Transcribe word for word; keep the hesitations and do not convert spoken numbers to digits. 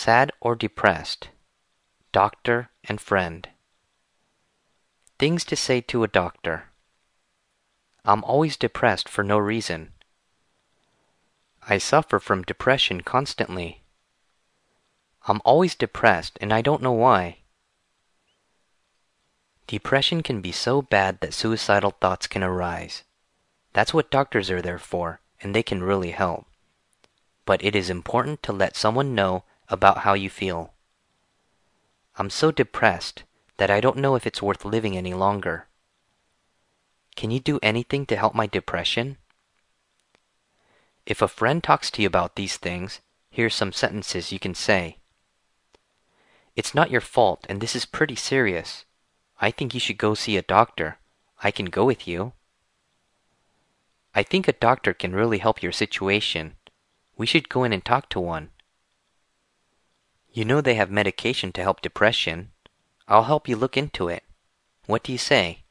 Sad or depressed? Doctor and friend. Things to say to a doctor. I'm always depressed for no reason. I suffer from depression constantly. I'm always depressed and I don't know why. Depression can be so bad that suicidal thoughts can arise. That's what doctors are there for, and they can really help. But it is important to let someone know about how you feel. I'm so depressed that I don't know if it's worth living any longer. Can you do anything to help my depression? If a friend talks to you about these things, here's some sentences you can say. It's not your fault, and this is pretty serious. I think you should go see a doctor. I can go with you. I think a doctor can really help your situation. We should go in and talk to one. You know they have medication to help depression. I'll help you look into it. What do you say?